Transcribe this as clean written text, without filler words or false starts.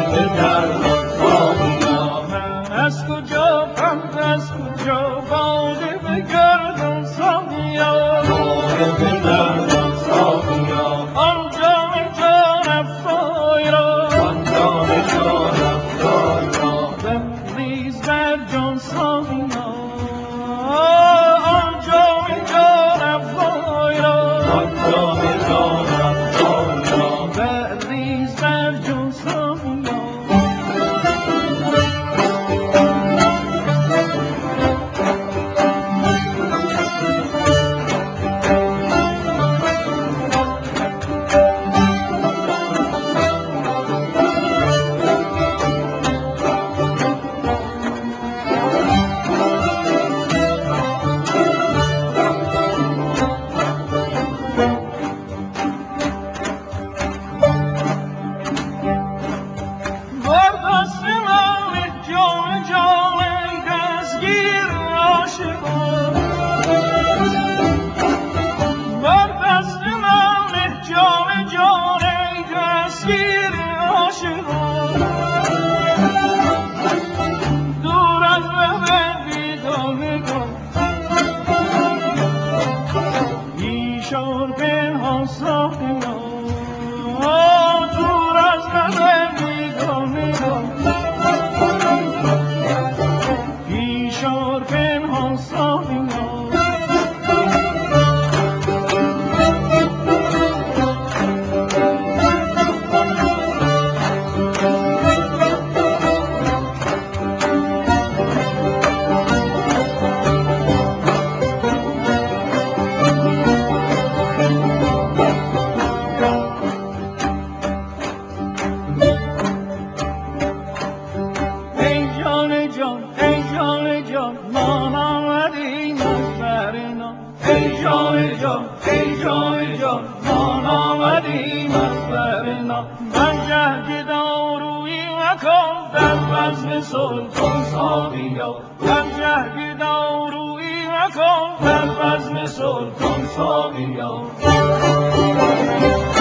از کجا پند از کجا باده بگردان ساقیا آن جام جان افزای را بریز بر جان ساقیا آن جام جان افزای را بریز بر جان ساقیا ایشان پنهان ساقیا دور از من بیگانه ایشان پنهان ساقیا ای جان ما آمدیم از برنا بنجه گدارویی مکن در بزم سلطان ساقیا بنجه گدارویی مکن در بزم سلطان ساقیا